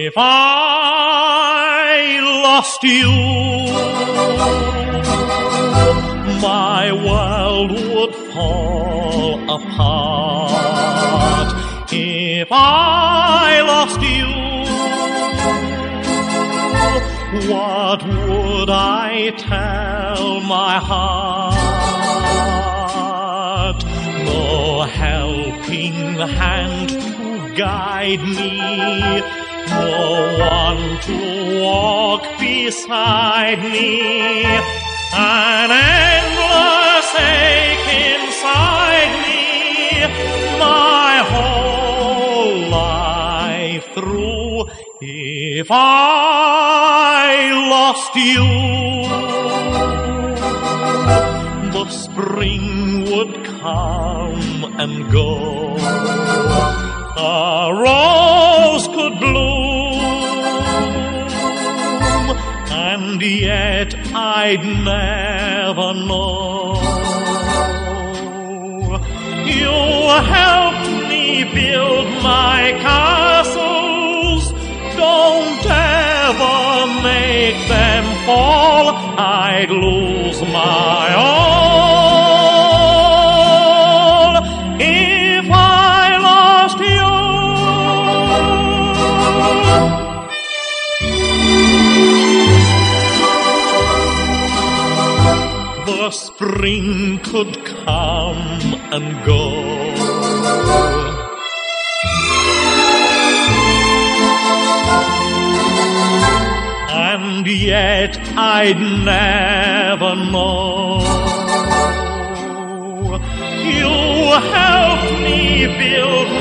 If I lost you, my world would fall apart. If I lost you, what would I tell my heart? No helping hand to guide me, no one to walk beside me, an endless ache inside me, my whole life through. If I lost you, the spring would come and go, a rose could bloom, and yet I'd never know. You helped me build my castles, don't ever make them fall, I'd lose my all if I lost you. The spring could come and go, and yet I'd never know. You helped me build